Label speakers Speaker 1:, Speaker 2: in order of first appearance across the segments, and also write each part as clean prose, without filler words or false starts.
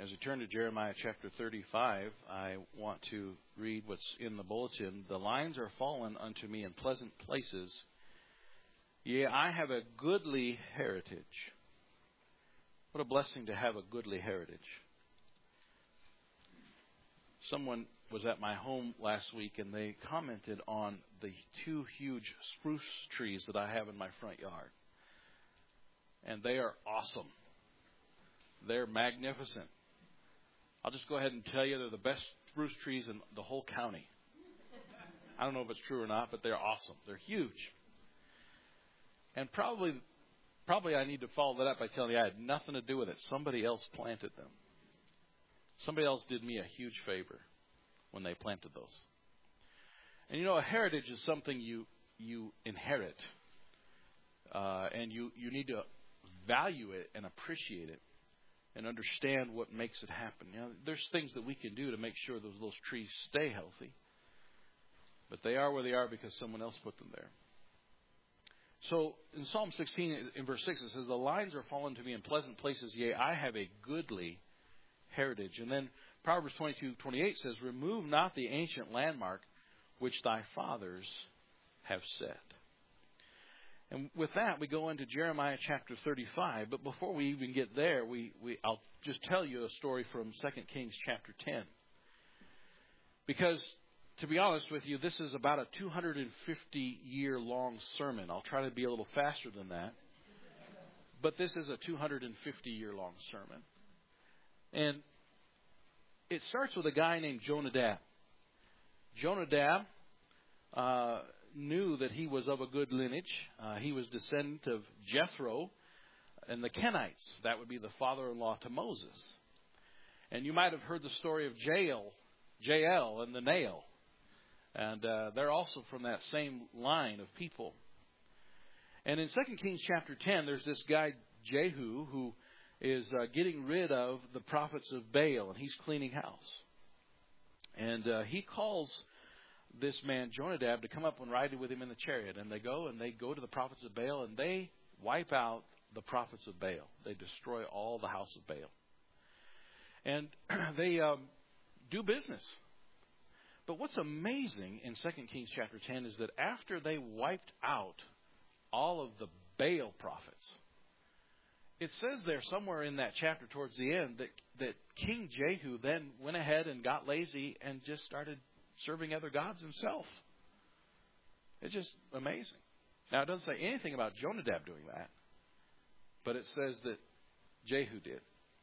Speaker 1: As we turn to Jeremiah chapter 35, I want to read what's in the bulletin. The lines are fallen unto me in pleasant places. Yea, I have a goodly heritage. What a blessing to have a goodly heritage. Someone was at my home last week and they commented on the 2 huge spruce trees that I have in my front yard. And they are awesome. They're magnificent. I'll just go ahead and tell you they're the best spruce trees in the whole county. I don't know if it's true or not, but they're awesome. They're huge. And probably I need to follow that up by telling you I had nothing to do with it. Somebody else planted them. Somebody else did me a huge favor when they planted those. And you know, a heritage is something you inherit. And you need to value it and appreciate it. And understand what makes it happen. You know, there's things that we can do to make sure those trees stay healthy. But they are where they are because someone else put them there. So in Psalm 16, in verse 6, it says, the lines are fallen to me in pleasant places, yea, I have a goodly heritage. And then Proverbs 22:28 says, remove not the ancient landmark which thy fathers have set. And with that, we go into Jeremiah chapter 35. But before we even get there, I'll just tell you a story from 2 Kings chapter 10. Because, to be honest with you, this is about a 250-year-long sermon. I'll try to be a little faster than that. But this is a 250-year-long sermon. And it starts with a guy named Jonadab. Jonadab knew that he was of a good lineage. He was descendant of Jethro and the Kenites. That would be the father-in-law to Moses. And you might have heard the story of Jael and the nail. And they're also from that same line of people. And in 2 Kings chapter 10, there's this guy Jehu who is getting rid of the prophets of Baal, and he's cleaning house. And he calls this man Jonadab to come up and ride with him in the chariot. And they go to the prophets of Baal, and they wipe out the prophets of Baal. They destroy all the house of Baal. And they do business. But what's amazing in 2 Kings chapter 10 is that after they wiped out all of the Baal prophets, it says there somewhere in that chapter towards the end that King Jehu then went ahead and got lazy and just started serving other gods himself. It's just amazing. Now, it doesn't say anything about Jonadab doing that, but it says that Jehu did.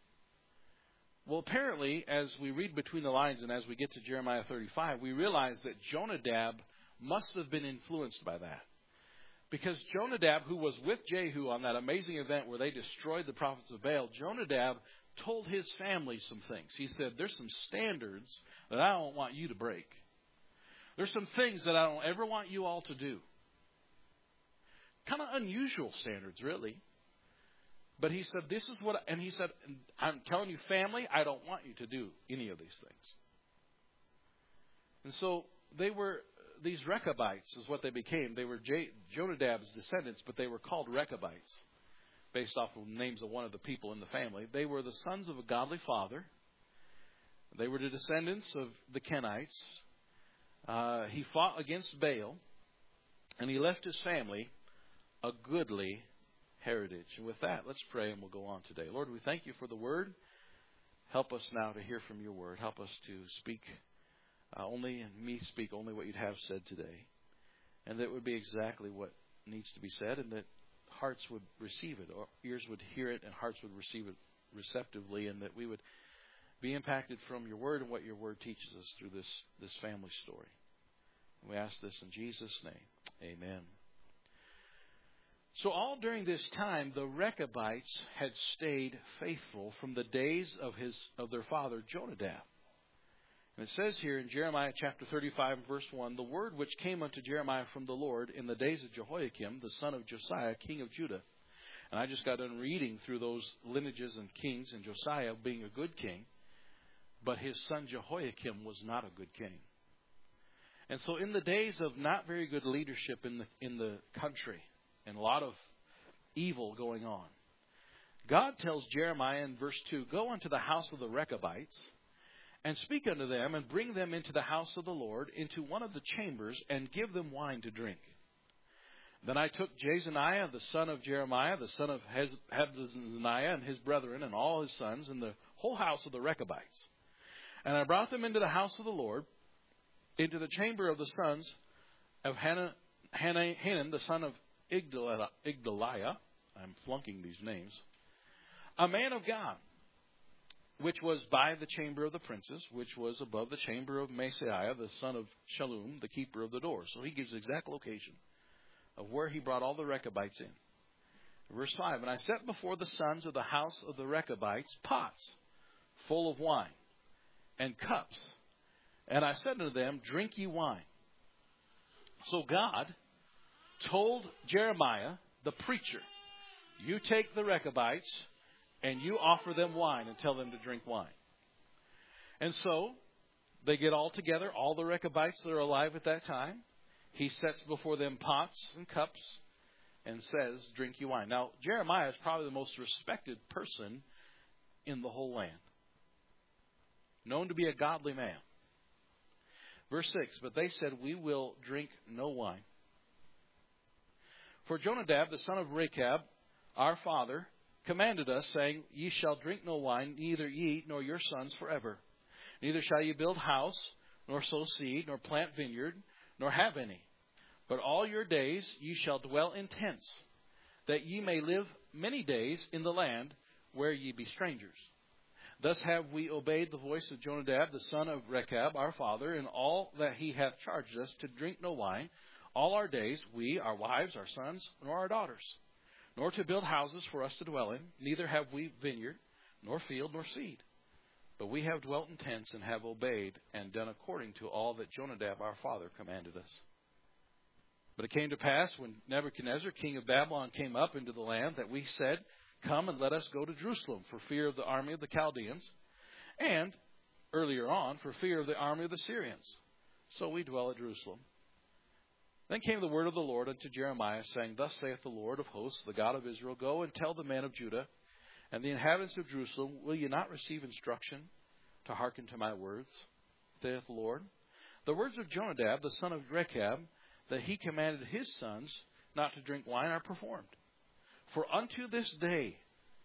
Speaker 1: Well, apparently, as we read between the lines and as we get to Jeremiah 35, we realize that Jonadab must have been influenced by that. Because Jonadab, who was with Jehu on that amazing event where they destroyed the prophets of Baal, Jonadab told his family some things. He said, there's some standards that I don't want you to break. There's some things that I don't ever want you all to do. Kind of unusual standards, really. But he said, this is what, and he said, I'm telling you, family, I don't want you to do any of these things. And so they were, these Rechabites is what they became. They were Jonadab's descendants, but they were called Rechabites, based off of the names of one of the people in the family. They were the sons of a godly father. They were the descendants of the Kenites. He fought against Baal, and he left his family a goodly heritage. And with that, let's pray and we'll go on today. Lord, we thank you for the word. Help us now to hear from your word. Help us to speak speak only what you'd have said today. And that would be exactly what needs to be said, and that hearts would receive it, or ears would hear it, and hearts would receive it receptively, and that we would be impacted from your word and what your word teaches us through this family story. And we ask this in Jesus' name. Amen. So all during this time, the Rechabites had stayed faithful from the days of their father Jonadab. And it says here in Jeremiah chapter 35, verse 1, the word which came unto Jeremiah from the Lord in the days of Jehoiakim, the son of Josiah, king of Judah. And I just got done reading through those lineages and kings, and Josiah being a good king, but his son Jehoiakim was not a good king. And so in the days of not very good leadership in the country, and a lot of evil going on, God tells Jeremiah in verse 2, "Go unto the house of the Rechabites, and speak unto them, and bring them into the house of the Lord, into one of the chambers, and give them wine to drink." Then I took Jezaniah, the son of Jeremiah, the son of Habazziniah, and his brethren, and all his sons, and the whole house of the Rechabites. And I brought them into the house of the Lord, into the chamber of the sons of Hanan, the son of Igdaliah. I'm flunking these names. A man of God, which was by the chamber of the princes, which was above the chamber of Maaseiah, the son of Shallum, the keeper of the door. So he gives the exact location of where he brought all the Rechabites in. Verse 5, "And I set before the sons of the house of the Rechabites pots full of wine and cups. And I said unto them, Drink ye wine." So God told Jeremiah, the preacher, "You take the Rechabites and you offer them wine and tell them to drink wine." And so they get all together, all the Rechabites that are alive at that time. He sets before them pots and cups and says, "Drink you wine." Now, Jeremiah is probably the most respected person in the whole land, known to be a godly man. Verse 6, "But they said, We will drink no wine. For Jonadab, the son of Rechab, our father, commanded us, saying, Ye shall drink no wine, neither ye nor your sons forever. Neither shall ye build house, nor sow seed, nor plant vineyard, nor have any. But all your days ye shall dwell in tents, that ye may live many days in the land where ye be strangers. Thus have we obeyed the voice of Jonadab, the son of Rechab, our father, in all that he hath charged us to drink no wine, all our days, we, our wives, our sons, nor our daughters, nor to build houses for us to dwell in, neither have we vineyard, nor field, nor seed. But we have dwelt in tents and have obeyed and done according to all that Jonadab our father commanded us. But it came to pass, when Nebuchadnezzar, king of Babylon, came up into the land, that we said, Come and let us go to Jerusalem, for fear of the army of the Chaldeans, and, earlier on, for fear of the army of the Syrians. So we dwell at Jerusalem. Then came the word of the Lord unto Jeremiah, saying, Thus saith the Lord of hosts, the God of Israel, Go and tell the men of Judah and the inhabitants of Jerusalem, Will ye not receive instruction to hearken to my words, saith the Lord? The words of Jonadab, the son of Rechab, that he commanded his sons not to drink wine, are performed. For unto this day,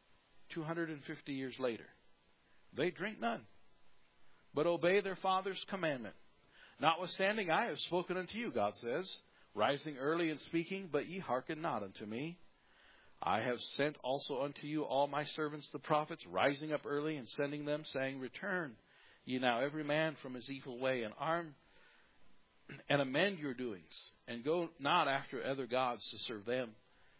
Speaker 1: 250 years later, they drink none, but obey their father's commandment. Notwithstanding, I have spoken unto you, God says, rising early and speaking, but ye hearken not unto me. I have sent also unto you all my servants the prophets, rising up early and sending them, saying, Return ye now every man from his evil way, and arm and amend your doings, and go not after other gods to serve them.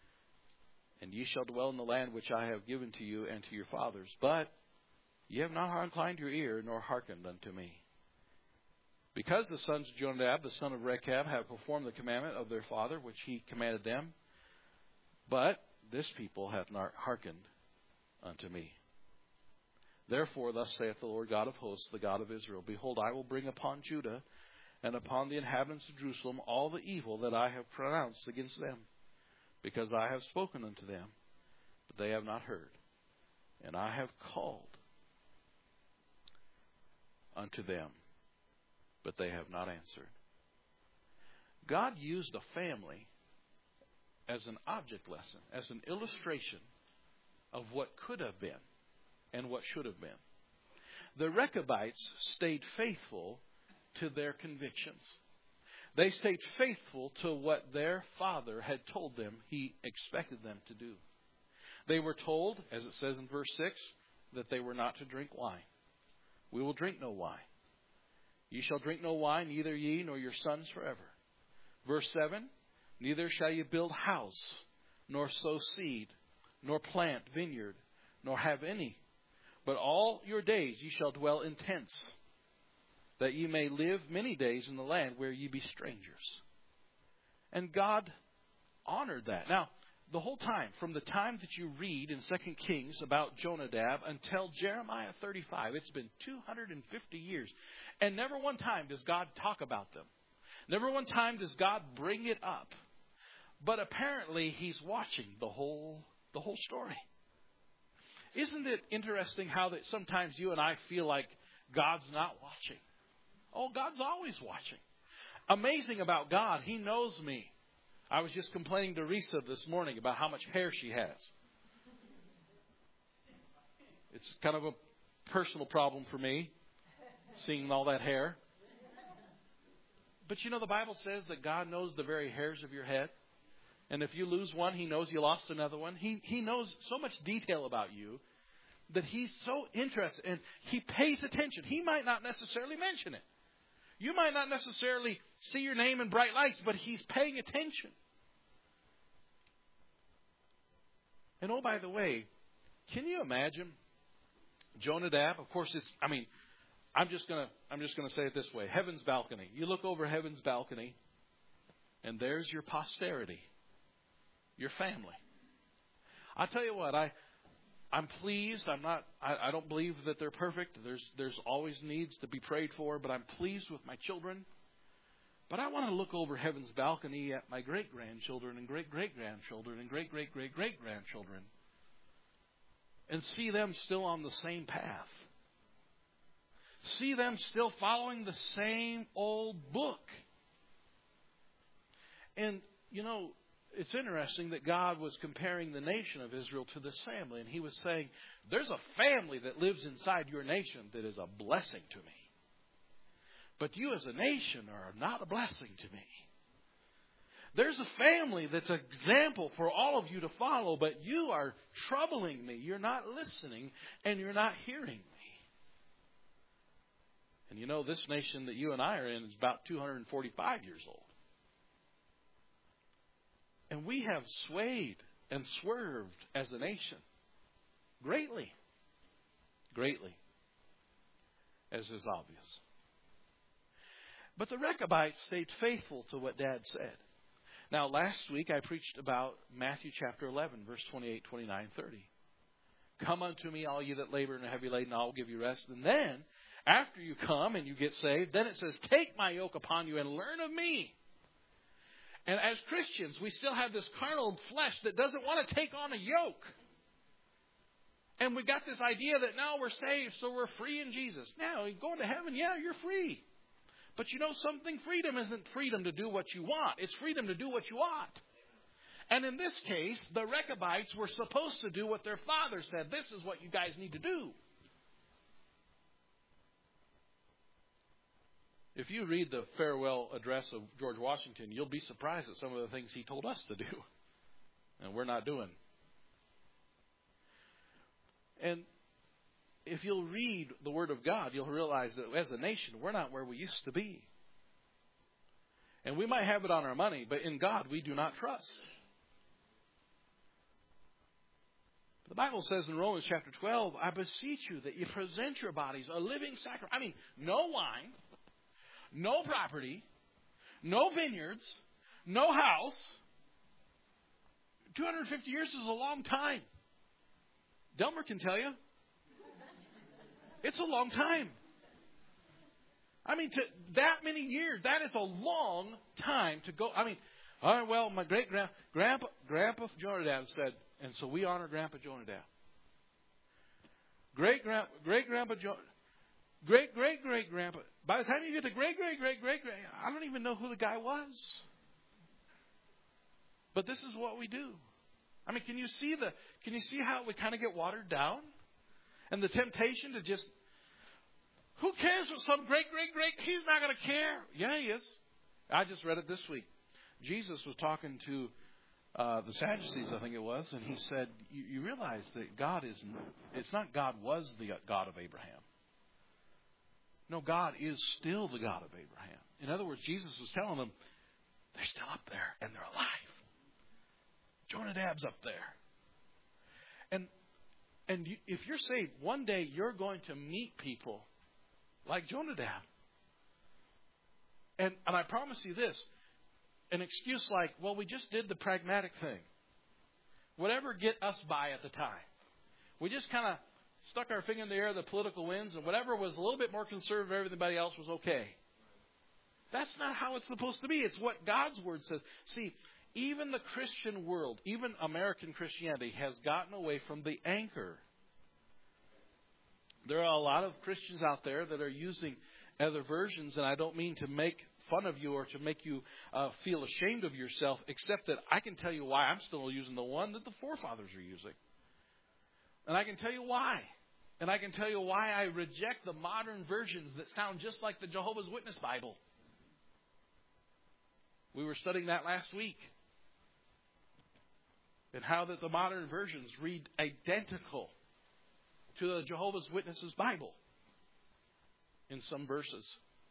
Speaker 1: And ye shall dwell in the land which I have given to you and to your fathers. But ye have not inclined your ear, nor hearkened unto me. Because the sons of Jonadab, the son of Rechab, have performed the commandment of their father, which he commanded them, but this people hath not hearkened unto me. Therefore, thus saith the Lord God of hosts, the God of Israel, Behold, I will bring upon Judah and upon the inhabitants of Jerusalem all the evil that I have pronounced against them, because I have spoken unto them, but they have not heard. And I have called unto them, but they have not answered. God used a family as an object lesson, as an illustration of what could have been and what should have been. The Rechabites stayed faithful to their convictions. They stayed faithful to what their father had told them he expected them to do. They were told, as it says in verse 6, that they were not to drink wine. We will drink no wine. Ye shall drink no wine, neither ye nor your sons forever. Verse 7, Neither shall ye build house, nor sow seed, nor plant vineyard, nor have any. But all your days ye shall dwell in tents, that ye may live many days in the land where ye be strangers. And God honored that. Now, the whole time, from the time that you read in 2 Kings about Jonadab until Jeremiah 35, it's been 250 years. And never one time does God talk about them. Never one time does God bring it up. But apparently he's watching the whole story. Isn't it interesting how that sometimes you and I feel like God's not watching? Oh, God's always watching. Amazing about God, He knows me. I was just complaining to Risa this morning about how much hair she has. It's kind of a personal problem for me, seeing all that hair. But you know, the Bible says that God knows the very hairs of your head. And if you lose one, He knows you lost another one. He knows so much detail about you that He's so interested and He pays attention. He might not necessarily mention it. You might not necessarily see your name in bright lights, but He's paying attention. And oh, by the way, can you imagine Jonadab? Of course, I'm just gonna say it this way: heaven's balcony. You look over heaven's balcony, and there's your posterity, your family. I tell you what, I'm pleased. I don't believe that they're perfect. There's always needs to be prayed for, but I'm pleased with my children. But I want to look over heaven's balcony at my great-grandchildren and great-great-grandchildren and great-great-great-grandchildren and see them still on the same path. See them still following the same old book. And, you know, it's interesting that God was comparing the nation of Israel to this family. And He was saying, there's a family that lives inside your nation that is a blessing to me. But you as a nation are not a blessing to me. There's a family that's an example for all of you to follow, but you are troubling me. You're not listening and you're not hearing me. And you know, this nation that you and I are in is about 245 years old. And we have swayed and swerved as a nation greatly, as is obvious. But the Rechabites stayed faithful to what Dad said. Now, last week I preached about Matthew chapter 11, verse 28, 29, 30. Come unto me, all ye that labor and are heavy laden, I will give you rest. And then, after you come and you get saved, then it says, take my yoke upon you and learn of me. And as Christians, we still have this carnal flesh that doesn't want to take on a yoke. And we got this idea that now we're saved, so we're free in Jesus. Now, going to heaven, yeah, you're free. But you know something? Freedom isn't freedom to do what you want. It's freedom to do what you ought. And in this case, the Rechabites were supposed to do what their father said. This is what you guys need to do. If you read the farewell address of George Washington, you'll be surprised at some of the things he told us to do. And we're not doing. And if you'll read the Word of God, you'll realize that as a nation, we're not where we used to be. And we might have it on our money, but in God, we do not trust. The Bible says in Romans chapter 12, I beseech you that you present your bodies a living sacrifice. I mean, no wine, no property, no vineyards, no house. 250 years is a long time. Delmer can tell you. It's a long time. I mean, to that many years, that is a long time to go. I mean, all right, well, my Grandpa Jonadab said, and so we honor Grandpa Jonadab. Great-Grandpa Jonadab. Great-Grandpa. By the time you get to great, I don't even know who the guy was. But this is what we do. I mean, can you see how we kind of get watered down? And the temptation to just, who cares what some great, he's not going to care. Yeah, he is. I just read it this week. Jesus was talking to the Sadducees, I think it was, and he said, you realize that God it's not God was the God of Abraham. No, God is still the God of Abraham. In other words, Jesus was telling them, they're still up there and they're alive. Jonadab's up there. And if you're saved, one day you're going to meet people like Jonadab. And I promise you this, an excuse like, well, we just did the pragmatic thing. Whatever get us by at the time. We just kind of stuck our finger in the air of the political winds, and whatever was a little bit more conservative, everybody else was okay. That's not how it's supposed to be. It's what God's Word says. See, even the Christian world, even American Christianity, has gotten away from the anchor There are a lot of Christians out there that are using other versions, and I don't mean to make fun of you or to make you feel ashamed of yourself, except that I can tell you why I'm still using the one that the forefathers are using. And I can tell you why. And I can tell you why I reject the modern versions that sound just like the Jehovah's Witness Bible. We were studying that last week. And how that the modern versions read identical to the Jehovah's Witnesses Bible in some verses.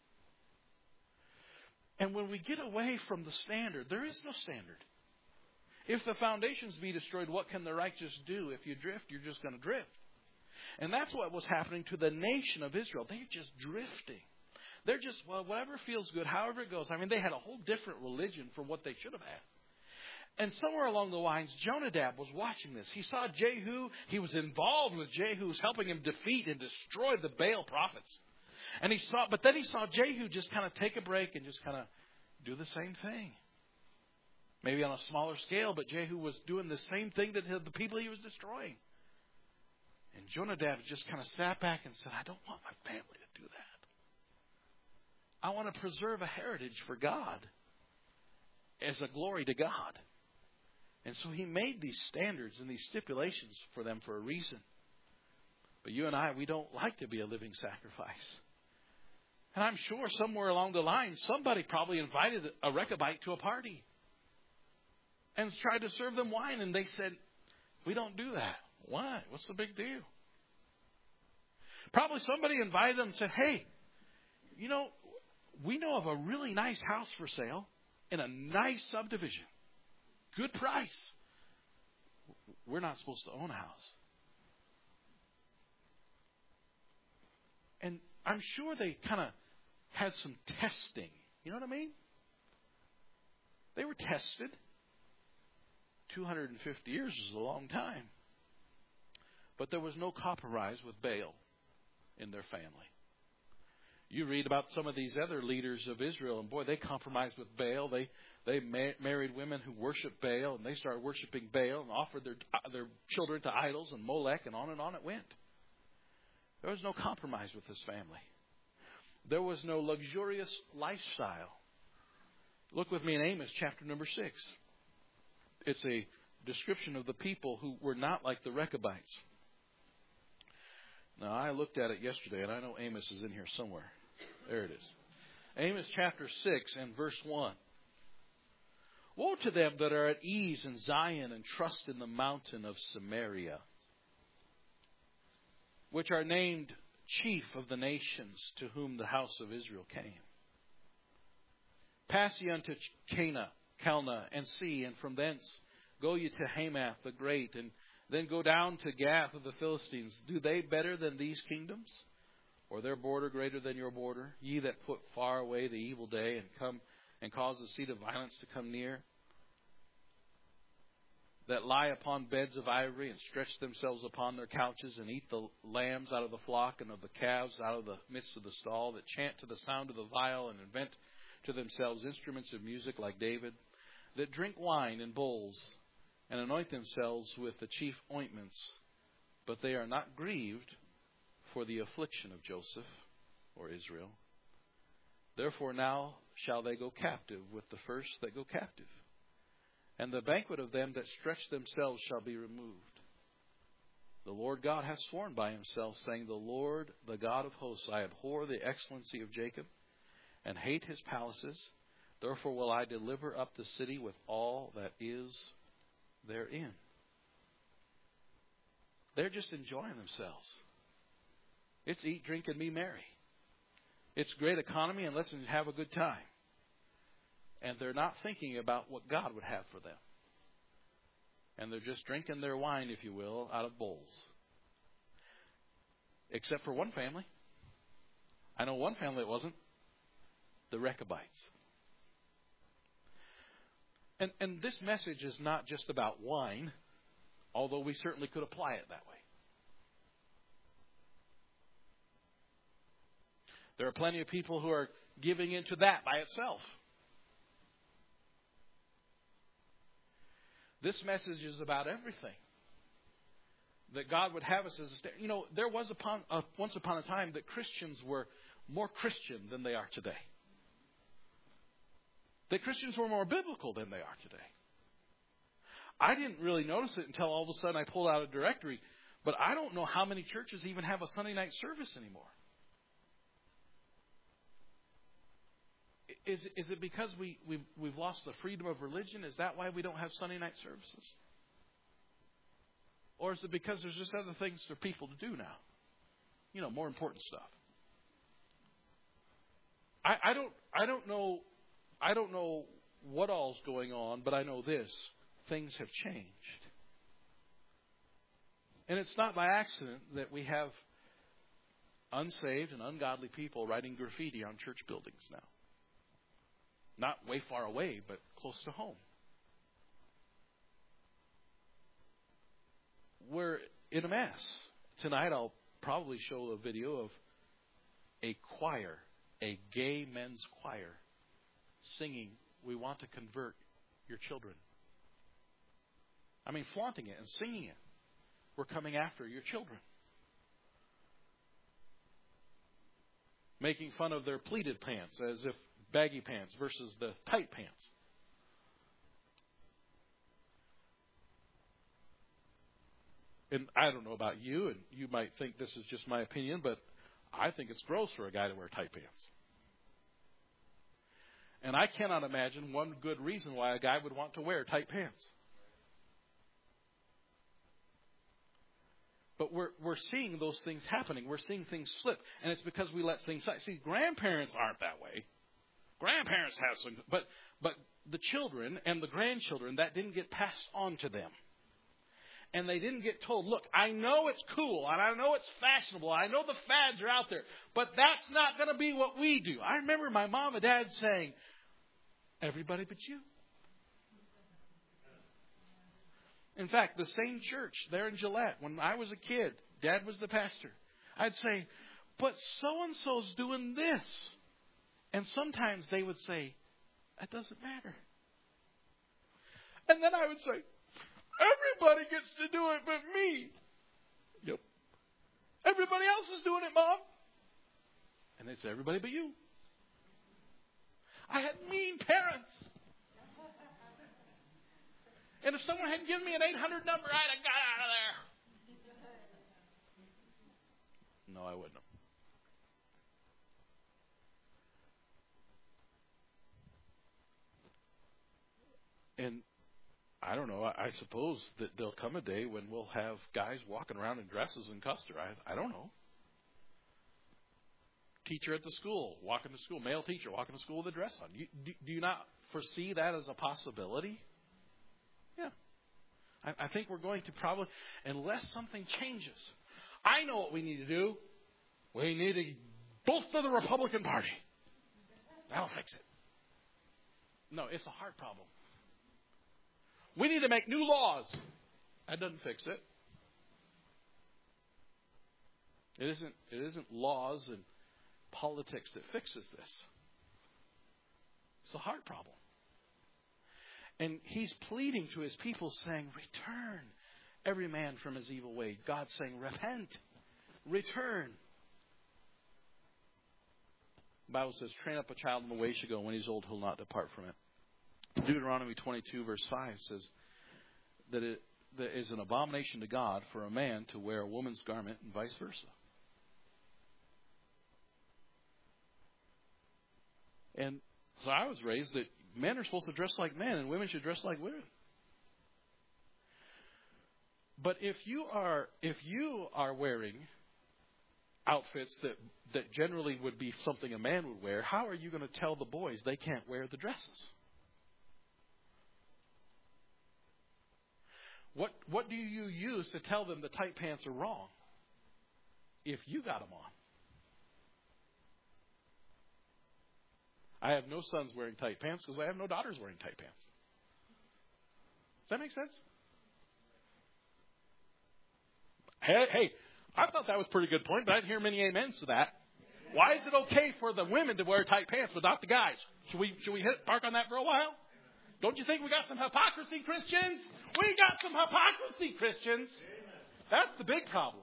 Speaker 1: And when we get away from the standard, there is no standard. If the foundations be destroyed, what can the righteous do? If you drift, you're just going to drift. And that's what was happening to the nation of Israel. They're just drifting. They're just, well, whatever feels good, however it goes. I mean, they had a whole different religion from what they should have had. And somewhere along the lines, Jonadab was watching this. He saw Jehu. He was involved with Jehu's helping him defeat and destroy the Baal prophets. And then he saw Jehu just kind of take a break and just kind of do the same thing. Maybe on a smaller scale, but Jehu was doing the same thing that the people he was destroying. And Jonadab just kind of sat back and said, I don't want my family to do that. I want to preserve a heritage for God as a glory to God. And so he made these standards and these stipulations for them for a reason. But you and I, we don't like to be a living sacrifice. And I'm sure somewhere along the line, somebody probably invited a Rechabite to a party and tried to serve them wine. And they said, we don't do that. Why? What's the big deal? Probably somebody invited them and said, hey, we know of a really nice house for sale in a nice subdivision. Good price. We're not supposed to own a house. And I'm sure they kind of had some testing. You know what I mean? They were tested. 250 years is a long time. But there was no compromise with Baal in their family. You read about some of these other leaders of Israel, and boy, they compromised with Baal. They married women who worshiped Baal, and they started worshiping Baal and offered their children to idols and Molech, and on it went. There was no compromise with this family. There was no luxurious lifestyle. Look with me in Amos chapter number 6. It's a description of the people who were not like the Rechabites. Now, I looked at it yesterday, and I know Amos is in here somewhere. There it is. Amos chapter 6 and verse 1. Woe to them that are at ease in Zion and trust in the mountain of Samaria, which are named chief of the nations, to whom the house of Israel came. Pass ye unto Calneh, and see, and from thence go ye to Hamath the great, and then go down to Gath of the Philistines. Do they better than these kingdoms? Or their border greater than your border? Ye that put far away the evil day, and come and cause the seat of violence to come near, that lie upon beds of ivory, and stretch themselves upon their couches, and eat the lambs out of the flock, and of the calves out of the midst of the stall, that chant to the sound of the viol, and invent to themselves instruments of music like David, that drink wine in bowls, and anoint themselves with the chief ointments, but they are not grieved for the affliction of Joseph or Israel. Therefore now shall they go captive with the first that go captive, and the banquet of them that stretch themselves shall be removed. The Lord God hath sworn by himself, saying, the Lord, the God of hosts, I abhor the excellency of Jacob, and hate his palaces. Therefore will I deliver up the city with all that is therein. They're just enjoying themselves. It's eat, drink, and be merry. It's great economy, and let's have a good time. And they're not thinking about what God would have for them. And they're just drinking their wine, if you will, out of bowls. Except for one family. I know one family that wasn't. The Rechabites. And this message is not just about wine, although we certainly could apply it that way. There are plenty of people who are giving into that by itself. This message is about everything. that God would have us as a state. You know, there was once upon a time that Christians were more Christian than they are today. That Christians were more biblical than they are today. I didn't really notice it until all of a sudden I pulled out a directory. But I don't know how many churches even have a Sunday night service anymore. Is it because we've lost the freedom of religion? Is that why we don't have Sunday night services? Or is it because there's just other things for people to do now? You know, more important stuff. I don't know what all's going on, but I know this. Things have changed. And it's not by accident that we have unsaved and ungodly people writing graffiti on church buildings now. Not way far away, but close to home. We're in a mess. Tonight I'll probably show a video of a choir, a gay men's choir, singing, "We want to convert your children." I mean, flaunting it and singing it. We're coming after your children. Making fun of their pleated pants as if baggy pants versus the tight pants. And I don't know about you, and you might think this is just my opinion, but I think it's gross for a guy to wear tight pants. And I cannot imagine one good reason why a guy would want to wear tight pants. But we're seeing those things happening. We're seeing things slip. And it's because we let things slide. See, grandparents aren't that way. Grandparents have some. But the children and the grandchildren, that didn't get passed on to them. And they didn't get told, look, I know it's cool, and I know it's fashionable, I know the fads are out there, but that's not going to be what we do. I remember my mom and dad saying, everybody but you. In fact, the same church there in Gillette, when I was a kid, Dad was the pastor, I'd say, but so-and-so's doing this. And sometimes they would say, that doesn't matter. And then I would say, everybody gets to do it but me. Yep. Everybody else is doing it, Mom. And they'd say, everybody but you. I had mean parents. And if someone had given me an 800 number, I'd have got out of there. No, I wouldn't have. And I don't know. I suppose that there'll come a day when we'll have guys walking around in dresses in Custer. I don't know. Teacher at the school, walking to school. Male teacher walking to school with a dress on. Do you not foresee that as a possibility? Yeah. I think we're going to probably, unless something changes. I know what we need to do. We need to bolster the Republican Party. That'll fix it. No, it's a heart problem. We need to make new laws. That doesn't fix it. It isn't laws and politics that fixes this. It's a heart problem. And he's pleading to his people saying, return every man from his evil way. God's saying, repent. Return. The Bible says, train up a child in the way he should go. When he's old, he'll not depart from it. Deuteronomy 22 verse 5 says that it is an abomination to God for a man to wear a woman's garment and vice versa. And so I was raised that men are supposed to dress like men and women should dress like women. But if you are wearing outfits that generally would be something a man would wear, how are you going to tell the boys they can't wear the dresses? What do you use to tell them the tight pants are wrong if you got them on? I have no sons wearing tight pants because I have no daughters wearing tight pants. Does that make sense? Hey, I thought that was a pretty good point, but I didn't hear many amens to that. Why is it okay for the women to wear tight pants but not the guys? Should we park on that for a while? Don't you think we got some hypocrisy, Christians? We got some hypocrisy, Christians. That's the big problem.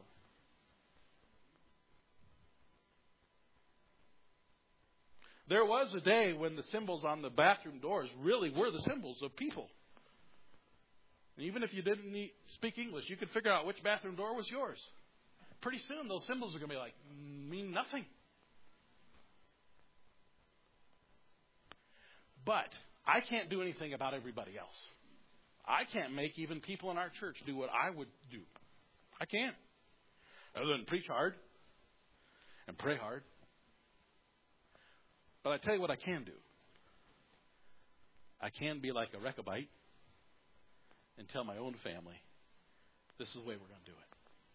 Speaker 1: There was a day when the symbols on the bathroom doors really were the symbols of people. And even if you didn't speak English, you could figure out which bathroom door was yours. Pretty soon, those symbols are going to be like, mean nothing. But I can't do anything about everybody else. I can't make even people in our church do what I would do. I can't. Other than preach hard and pray hard. But I tell you what I can do. I can be like a Rechabite and tell my own family, this is the way we're going to do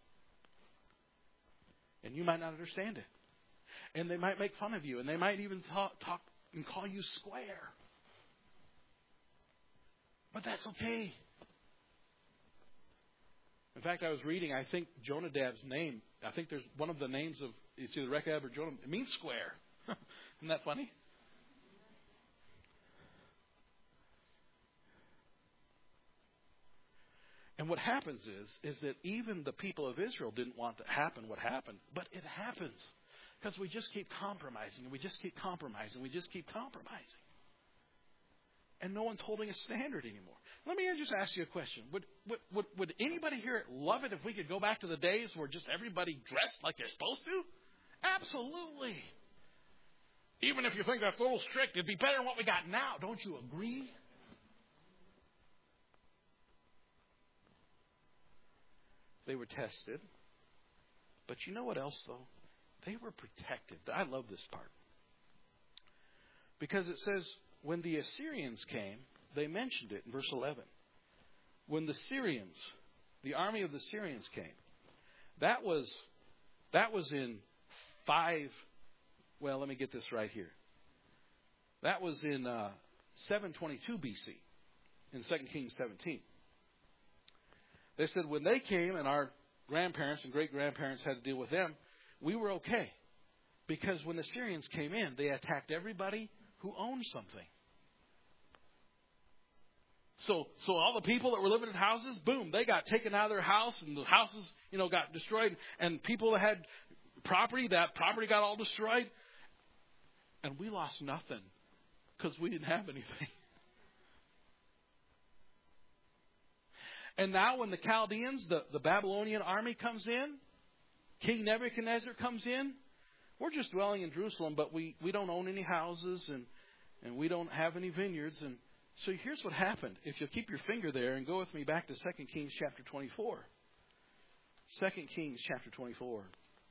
Speaker 1: it. And you might not understand it. And they might make fun of you. And they might even talk and call you square. But that's okay. In fact, I was reading, I think Jonadab's name, I think there's one of the names of, it's either Rechab or Jonadab, it means square. Isn't that funny? And what happens is that even the people of Israel didn't want to happen what happened, but it happens because we just keep compromising and we just keep compromising and we just keep compromising. And no one's holding a standard anymore. Let me just ask you a question. Would anybody here love it if we could go back to the days where just everybody dressed like they're supposed to? Absolutely. Even if you think that's a little strict, it'd be better than what we got now. Don't you agree? They were tested. But you know what else, though? They were protected. I love this part. Because it says, when the Assyrians came, they mentioned it in verse 11. When the Syrians, the army of the Syrians came, that was in 5, well, let me get this right here. That was in 722 BC, in 2 Kings 17. They said when they came and our grandparents and great-grandparents had to deal with them, we were okay. Because when the Syrians came in, they attacked everybody who owned something. So all the people that were living in houses, boom, they got taken out of their house, and the houses, got destroyed. And people that had property, that property got all destroyed. And we lost nothing because we didn't have anything. And now when the Chaldeans, the Babylonian army comes in, King Nebuchadnezzar comes in, we're just dwelling in Jerusalem, but we don't own any houses and we don't have any vineyards. And so here's what happened. If you'll keep your finger there and go with me back to 2 Kings chapter 24. 2 Kings chapter 24.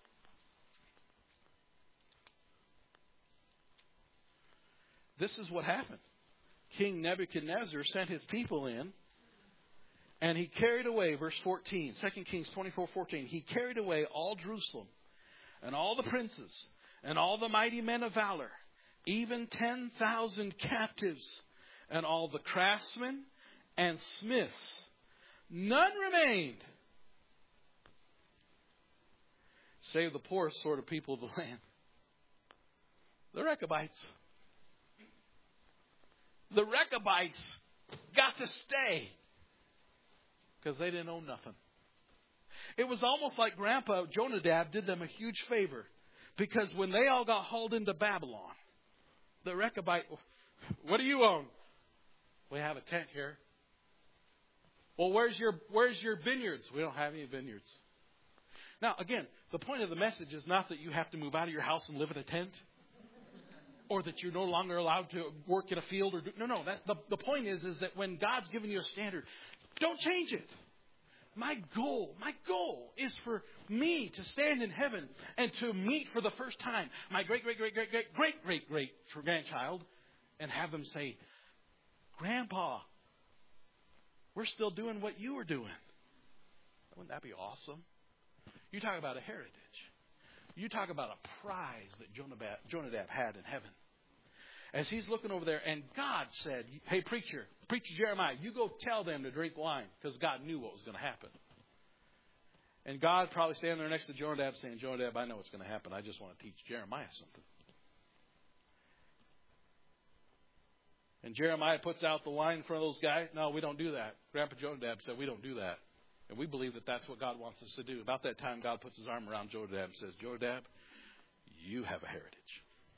Speaker 1: This is what happened. King Nebuchadnezzar sent his people in, and he carried away, verse 14, 2 Kings 24:14. He carried away all Jerusalem, and all the princes, and all the mighty men of valor, even 10,000 captives, and all the craftsmen and smiths. None remained, save the poorest sort of people of the land, the Rechabites. The Rechabites got to stay because they didn't own nothing. It was almost like Grandpa Jonadab did them a huge favor, because when they all got hauled into Babylon, the Rechabite, what do you own? We have a tent here. Well, where's your vineyards? We don't have any vineyards. Now, again, the point of the message is not that you have to move out of your house and live in a tent, or that you're no longer allowed to work in a field. No. The point is that when God's given you a standard, don't change it. My goal is for me to stand in heaven and to meet for the first time my great grandchild and have them say, Grandpa, we're still doing what you were doing. Wouldn't that be awesome? You talk about a heritage. You talk about a prize that Jonadab had in heaven. As he's looking over there, and God said, hey, preacher Jeremiah, you go tell them to drink wine, because God knew what was going to happen. And God probably standing there next to Jonadab saying, Jonadab, I know what's going to happen. I just want to teach Jeremiah something. And Jeremiah puts out the wine in front of those guys. No, we don't do that. Grandpa Jonadab said, we don't do that. And we believe that that's what God wants us to do. About that time, God puts his arm around Jonadab and says, Jonadab, you have a heritage.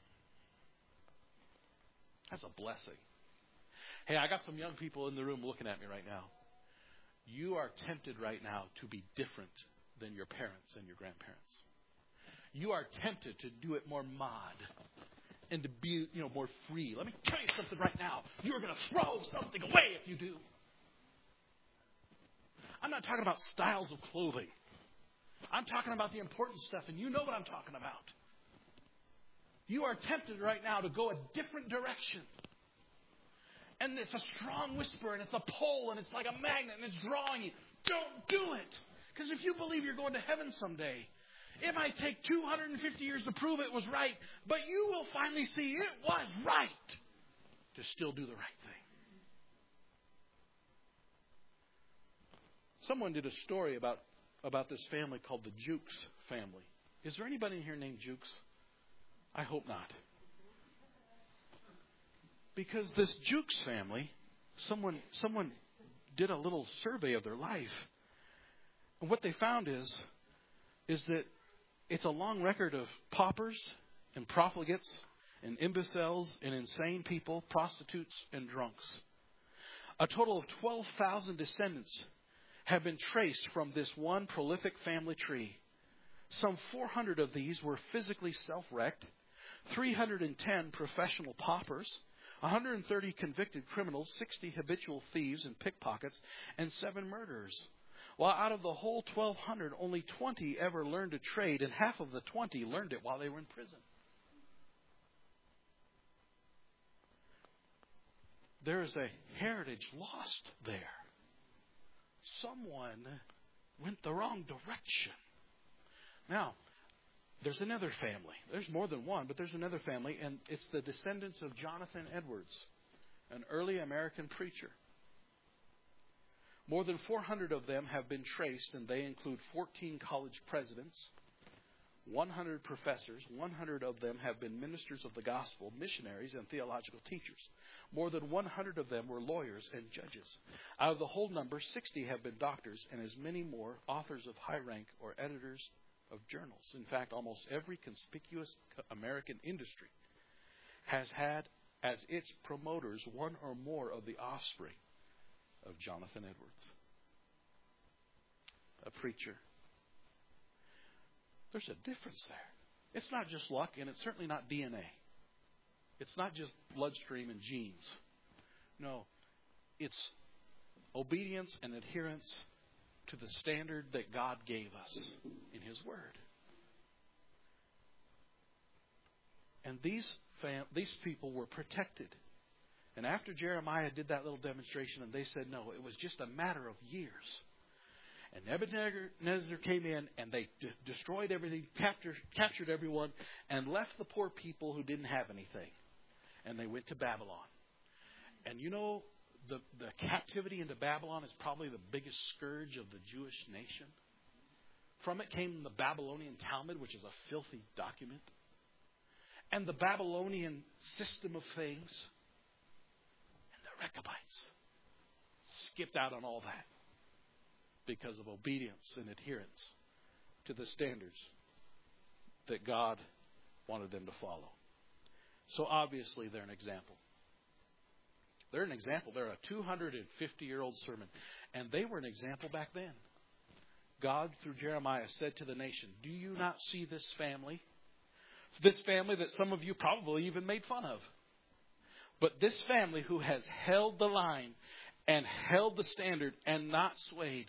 Speaker 1: That's a blessing. Hey, I got some young people in the room looking at me right now. You are tempted right now to be different than your parents and your grandparents. You are tempted to do it more mod and to be, more free. Let me tell you something right now. You're going to throw something away if you do. I'm not talking about styles of clothing. I'm talking about the important stuff, and you know what I'm talking about. You are tempted right now to go a different direction. And it's a strong whisper, and it's a pull, and it's like a magnet, and it's drawing you. Don't do it. Because if you believe you're going to heaven someday, it might take 250 years to prove it was right, but you will finally see it was right to still do the right thing. Someone did a story about this family called the Jukes family. Is there anybody in here named Jukes? I hope not. Because this Jukes family, someone did a little survey of their life. And what they found is that it's a long record of paupers and profligates and imbeciles and insane people, prostitutes and drunks. A total of 12,000 descendants have been traced from this one prolific family tree. Some 400 of these were physically self-wrecked, 310 professional paupers, 130 convicted criminals, 60 habitual thieves and pickpockets, and 7 murderers. While out of the whole 1,200, only 20 ever learned a trade, and half of the 20 learned it while they were in prison. There is a heritage lost there. Someone went the wrong direction. Now, there's another family. There's more than one, but there's another family, and it's the descendants of Jonathan Edwards, an early American preacher. More than 400 of them have been traced, and they include 14 college presidents, 100 professors. 100 of them have been ministers of the gospel, missionaries, and theological teachers. More than 100 of them were lawyers and judges. Out of the whole number, 60 have been doctors, and as many more authors of high rank or editors of journals. In fact, almost every conspicuous American industry has had as its promoters one or more of the offspring of Jonathan Edwards, a preacher. There's a difference there. It's not just luck, and it's certainly not DNA. It's not just bloodstream and genes. No, it's obedience and adherence to the standard that God gave us in His Word. And these people were protected. And after Jeremiah did that little demonstration, and they said no, it was just a matter of years. And Nebuchadnezzar came in, and they destroyed everything, captured everyone, and left the poor people who didn't have anything. And they went to Babylon. And you know, the captivity into Babylon is probably the biggest scourge of the Jewish nation. From it came the Babylonian Talmud, which is a filthy document. And the Babylonian system of things. And the Rechabites skipped out on all that because of obedience and adherence to the standards that God wanted them to follow. So obviously they're an example. They're an example. They're a 250-year-old sermon. And they were an example back then. God, through Jeremiah, said to the nation, do you not see this family? This family that some of you probably even made fun of. But this family who has held the line and held the standard and not swayed.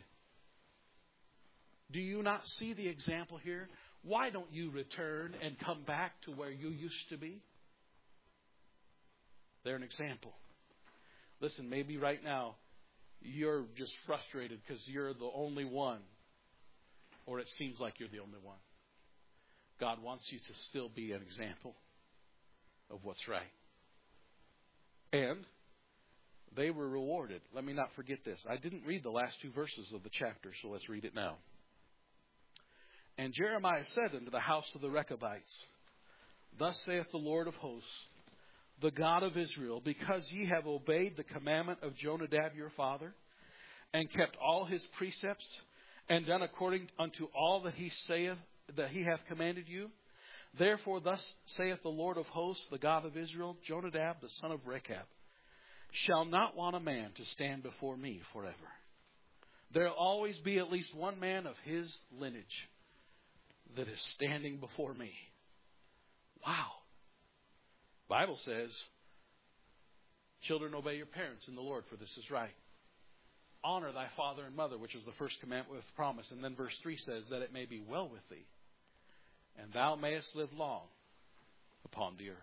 Speaker 1: Do you not see the example here? Why don't you return and come back to where you used to be? They're an example. Listen, maybe right now you're just frustrated because you're the only one. Or it seems like you're the only one. God wants you to still be an example of what's right. And they were rewarded. Let me not forget this. I didn't read the last 2 verses of the chapter, so let's read it now. And Jeremiah said unto the house of the Rechabites, thus saith the Lord of hosts, the God of Israel, because ye have obeyed the commandment of Jonadab your father, and kept all his precepts, and done according unto all that he saith, that he hath commanded you? Therefore thus saith the Lord of hosts, the God of Israel, Jonadab, the son of Rechab, shall not want a man to stand before me forever. There will always be at least one man of his lineage that is standing before me. Wow. The Bible says, children, obey your parents in the Lord, for this is right. Honor thy father and mother, which is the first commandment with promise. And then verse 3 says, that it may be well with thee, and thou mayest live long upon the earth.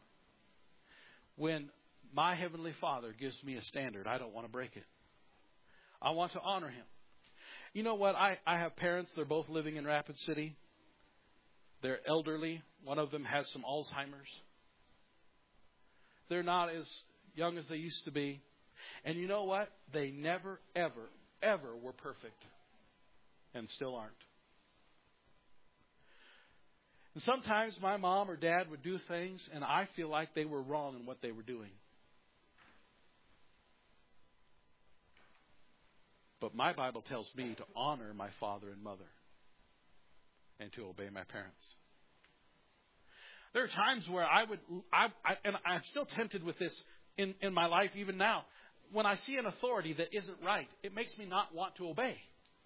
Speaker 1: When my Heavenly Father gives me a standard, I don't want to break it. I want to honor Him. You know what? I have parents. They're both living in Rapid City. They're elderly. One of them has some Alzheimer's. They're not as young as they used to be. And you know what? They never, ever, ever were perfect. And still aren't. And sometimes my mom or dad would do things, and I feel like they were wrong in what they were doing. But my Bible tells me to honor my father and mother and to obey my parents. There are times where and I'm still tempted with this in my life even now. When I see an authority that isn't right, it makes me not want to obey.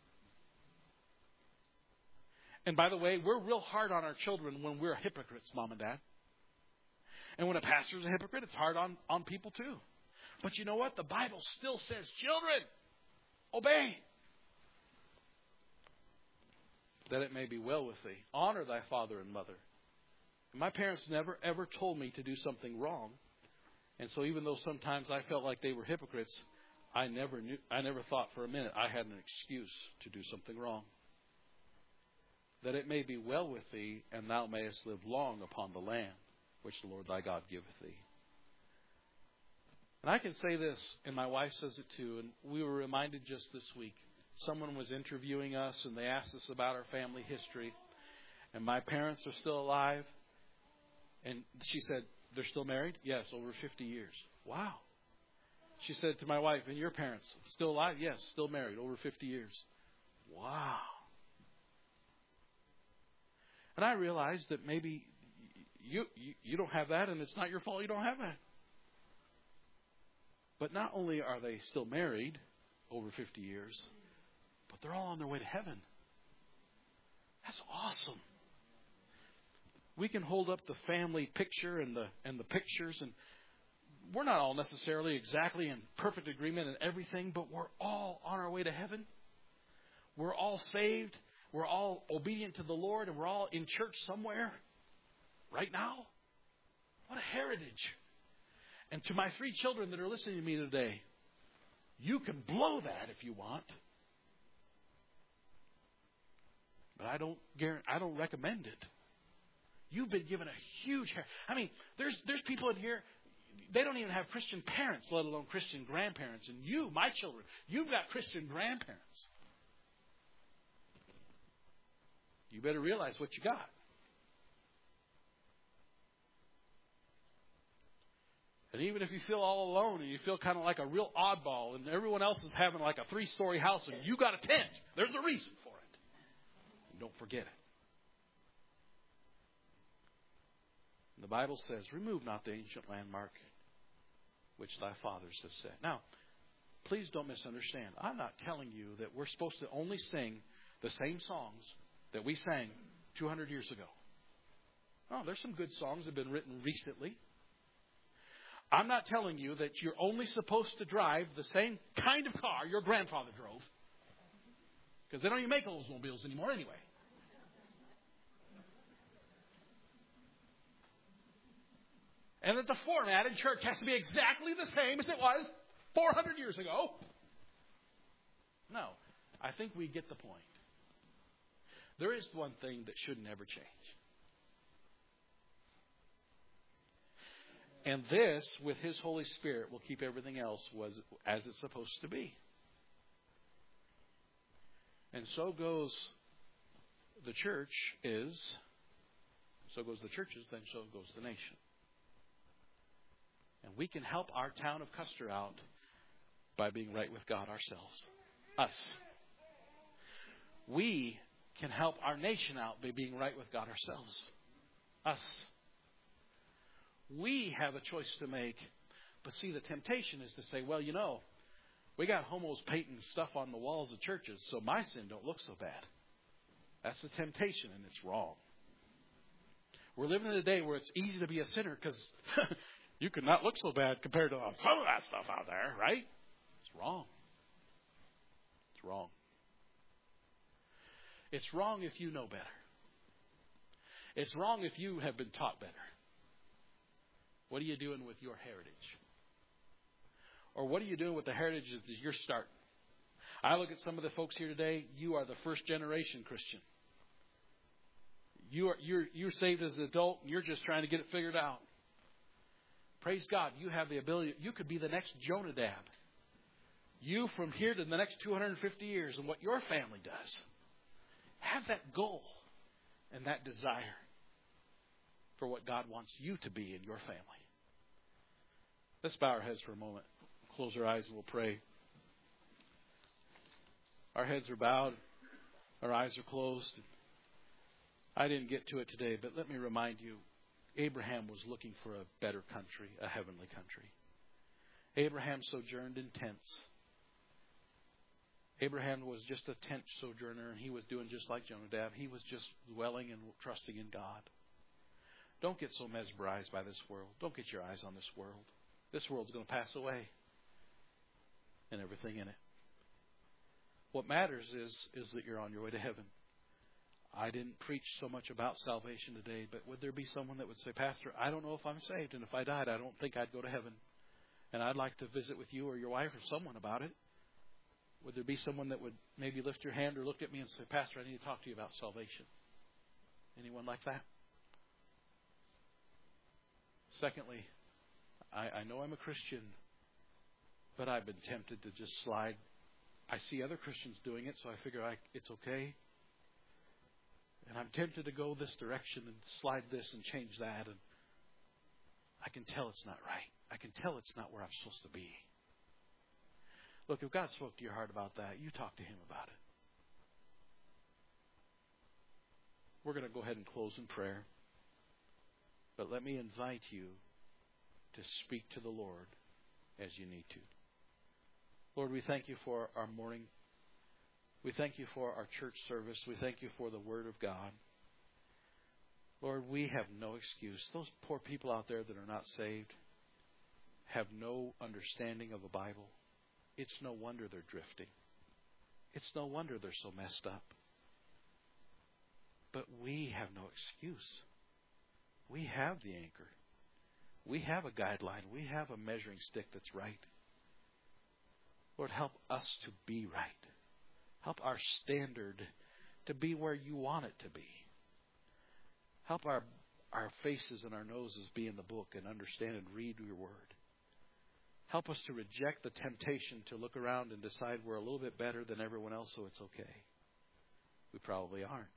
Speaker 1: And by the way, we're real hard on our children when we're hypocrites, Mom and Dad. And when a pastor's a hypocrite, it's hard on people too. But you know what? The Bible still says, children, obey, that it may be well with thee. Honor thy father and mother. And my parents never, ever told me to do something wrong. And so even though sometimes I felt like they were hypocrites, I never thought for a minute I had an excuse to do something wrong. That it may be well with thee, and thou mayest live long upon the land which the Lord thy God giveth thee. And I can say this, and my wife says it too, and we were reminded just this week. Someone was interviewing us, and they asked us about our family history. And my parents are still alive. And she said, they're still married? Yes, over 50 years. Wow. She said to my wife, and your parents still alive? Yes, still married, over 50 years. Wow. And I realized that maybe you don't have that, and it's not your fault you don't have that. But not only are they still married over 50 years, but they're all on their way to heaven. That's awesome. We can hold up the family picture and the pictures, and we're not all necessarily exactly in perfect agreement in everything, but we're all on our way to heaven. We're all saved. We're all obedient to the Lord, and we're all in church somewhere right now. What a heritage. And to my 3 children that are listening to me today, you can blow that if you want. But I don't recommend it. You've been given a huge heritage. I mean, there's people in here, they don't even have Christian parents, let alone Christian grandparents. And you, my children, you've got Christian grandparents. You better realize what you got. And even if you feel all alone and you feel kind of like a real oddball and everyone else is having like a 3-story house and you got a tent, there's a reason for it. And don't forget it. And the Bible says, remove not the ancient landmark which thy fathers have set. Now, please don't misunderstand. I'm not telling you that we're supposed to only sing the same songs that we sang 200 years ago. Oh, there's some good songs that have been written recently. I'm not telling you that you're only supposed to drive the same kind of car your grandfather drove. Because they don't even make Oldsmobiles anymore anyway. And that the format in church has to be exactly the same as it was 400 years ago. No, I think we get the point. There is one thing that should never change. And this, with His Holy Spirit, will keep everything else as it's supposed to be. And so goes the church so goes the churches, then so goes the nation. And we can help our town of Custer out by being right with God ourselves. Us. We can help our nation out by being right with God ourselves. Us. We have a choice to make. But see, the temptation is to say, well, we got homos painting stuff on the walls of churches, so my sin don't look so bad. That's the temptation, and it's wrong. We're living in a day where it's easy to be a sinner because you could not look so bad compared to some of that stuff out there, right? It's wrong. It's wrong. It's wrong if you know better. It's wrong if you have been taught better. What are you doing with your heritage? Or what are you doing with the heritage that you're starting? I look at some of the folks here today. You are the first generation Christian. You're saved as an adult, and you're just trying to get it figured out. Praise God, you have the ability. You could be the next Jonadab. You from here to the next 250 years and what your family does. Have that goal and that desire for what God wants you to be in your family. Let's bow our heads for a moment. Close our eyes and we'll pray. Our heads are bowed. Our eyes are closed. I didn't get to it today, but let me remind you, Abraham was looking for a better country, a heavenly country. Abraham sojourned in tents. Abraham was just a tent sojourner, and he was doing just like Jonadab. He was just dwelling and trusting in God. Don't get so mesmerized by this world. Don't get your eyes on this world. This world's going to pass away, and everything in it. What matters is that you're on your way to heaven. I didn't preach so much about salvation today, but would there be someone that would say, Pastor, I don't know if I'm saved, and if I died, I don't think I'd go to heaven. And I'd like to visit with you or your wife or someone about it. Would there be someone that would maybe lift your hand or look at me and say, Pastor, I need to talk to you about salvation? Anyone like that? Secondly, I know I'm a Christian, but I've been tempted to just slide. I see other Christians doing it, so I figure it's okay. And I'm tempted to go this direction and slide this and change that. And I can tell it's not right. I can tell it's not where I'm supposed to be. Look, if God spoke to your heart about that, you talk to Him about it. We're going to go ahead and close in prayer. But let me invite you to speak to the Lord as you need to. Lord, we thank you for our morning. We thank you for our church service. We thank you for the Word of God. Lord, we have no excuse. Those poor people out there that are not saved have no understanding of the Bible. It's no wonder they're drifting. It's no wonder they're so messed up. But we have no excuse. We have the anchor. We have a guideline. We have a measuring stick that's right. Lord, help us to be right. Help our standard to be where you want it to be. Help our faces and our noses be in the book and understand and read your word. Help us to reject the temptation to look around and decide we're a little bit better than everyone else, so it's okay. We probably aren't.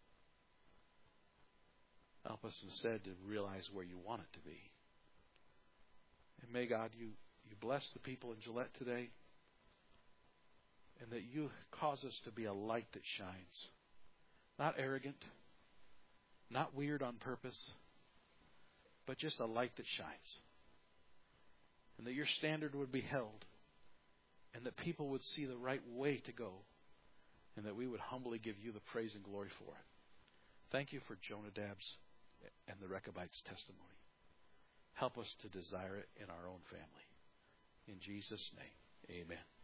Speaker 1: Help us instead to realize where you want it to be. And may God, you bless the people in Gillette today, and that you cause us to be a light that shines. Not arrogant, not weird on purpose, but just a light that shines. And that your standard would be held, and that people would see the right way to go, and that we would humbly give you the praise and glory for it. Thank you for Jonadab's and the Rechabites' testimony. Help us to desire it in our own family. In Jesus' name, amen.